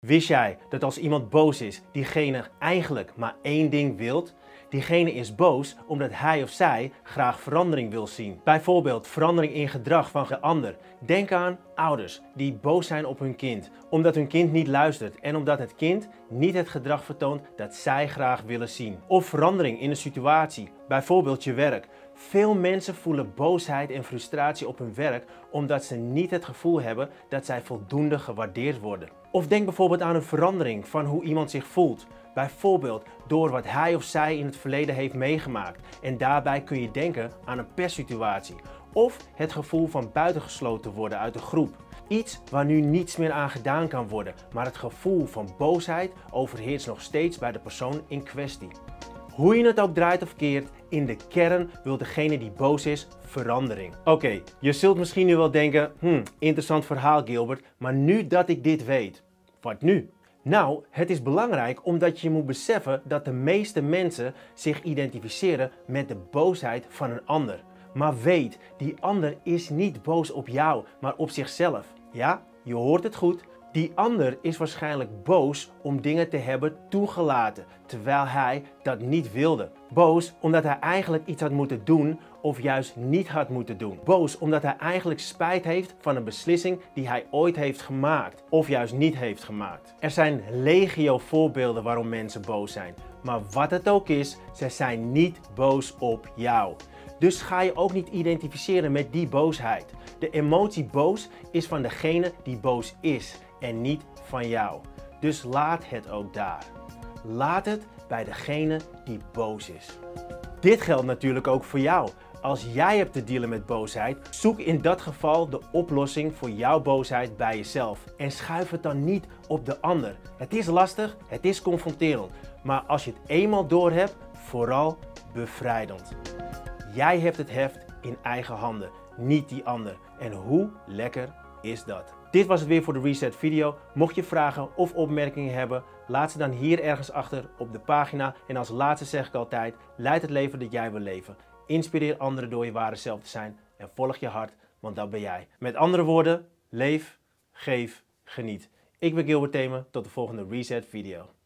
Wist jij dat als iemand boos is, diegene eigenlijk maar één ding wilt? Diegene is boos omdat hij of zij graag verandering wil zien. Bijvoorbeeld verandering in gedrag van de ander. Denk aan ouders die boos zijn op hun kind, omdat hun kind niet luistert en omdat het kind niet het gedrag vertoont dat zij graag willen zien. Of verandering in een situatie, bijvoorbeeld je werk. Veel mensen voelen boosheid en frustratie op hun werk omdat ze niet het gevoel hebben dat zij voldoende gewaardeerd worden. Of denk bijvoorbeeld aan een verandering van hoe iemand zich voelt. Bijvoorbeeld door wat hij of zij in het verleden heeft meegemaakt. En daarbij kun je denken aan een pestsituatie. Of het gevoel van buitengesloten worden uit de groep. Iets waar nu niets meer aan gedaan kan worden, maar het gevoel van boosheid overheerst nog steeds bij de persoon in kwestie. Hoe je het ook draait of keert, in de kern wil degene die boos is verandering. Oké, je zult misschien nu wel denken, interessant verhaal Gilbert, maar nu dat ik dit weet, wat nu? Nou, het is belangrijk omdat je moet beseffen dat de meeste mensen zich identificeren met de boosheid van een ander. Maar weet, die ander is niet boos op jou, maar op zichzelf. Ja, je hoort het goed. Die ander is waarschijnlijk boos om dingen te hebben toegelaten, terwijl hij dat niet wilde. Boos omdat hij eigenlijk iets had moeten doen of juist niet had moeten doen. Boos omdat hij eigenlijk spijt heeft van een beslissing die hij ooit heeft gemaakt of juist niet heeft gemaakt. Er zijn legio voorbeelden waarom mensen boos zijn. Maar wat het ook is, zij zijn niet boos op jou. Dus ga je ook niet identificeren met die boosheid. De emotie boos is van degene die boos is en niet van jou. Dus laat het ook daar. Laat het bij degene die boos is. Dit geldt natuurlijk ook voor jou. Als jij hebt te dealen met boosheid, zoek in dat geval de oplossing voor jouw boosheid bij jezelf. En schuif het dan niet op de ander. Het is lastig, het is confronterend. Maar als je het eenmaal doorhebt, vooral bevrijdend. Jij hebt het heft in eigen handen, niet die ander. En hoe lekker is dat? Dit was het weer voor de Reset video. Mocht je vragen of opmerkingen hebben, laat ze dan hier ergens achter op de pagina. En als laatste zeg ik altijd, leid het leven dat jij wil leven. Inspireer anderen door je ware zelf te zijn en volg je hart, want dat ben jij. Met andere woorden, leef, geef, geniet. Ik ben Gilbert Themen, tot de volgende Reset video.